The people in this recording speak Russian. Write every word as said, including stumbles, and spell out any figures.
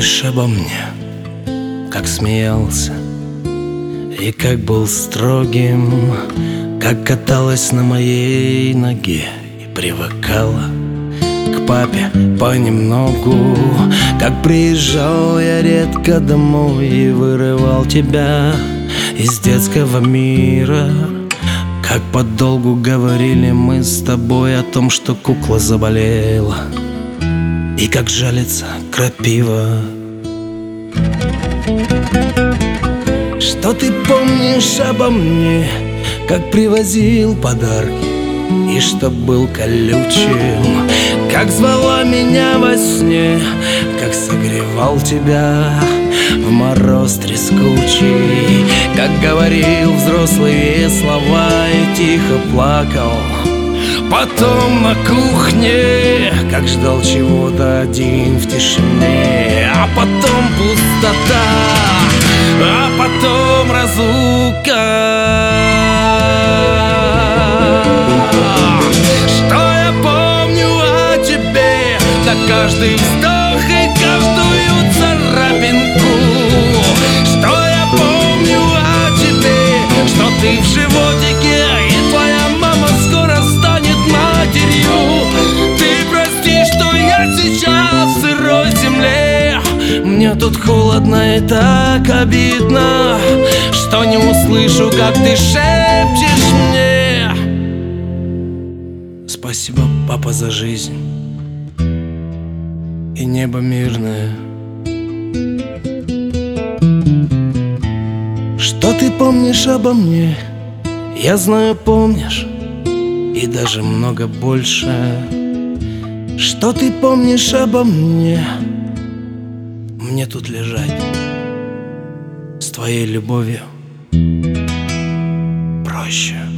помнишь обо мне, как смеялся и как был строгим, как каталась на моей ноге и привыкала к папе понемногу, как приезжал я редко домой и вырывал тебя из детского мира, как подолгу говорили мы с тобой о том, что кукла заболела, и как жалится крапива. Что ты помнишь обо мне, как привозил подарки и что был колючим, как звала меня во сне, как согревал тебя в мороз трескучий, как говорил взрослые слова и тихо плакал потом на кухне, как ждал чего-то один в тишине, а потом пустота, а потом разлука. Что я помню о тебе, да каждый вздох и каждую царапинку. Что я помню о тебе, что ты в животике, и твоя мама скоро станет матерью. Ты прости, что я сейчас в сырой земле. Мне тут холодно и так обидно, что не услышу, как ты шепчешь мне. Спасибо, папа, за жизнь и небо мирное. Что ты помнишь обо мне? Я знаю, помнишь, и даже много больше. Что ты помнишь обо мне? Мне тут лежать с твоей любовью проще.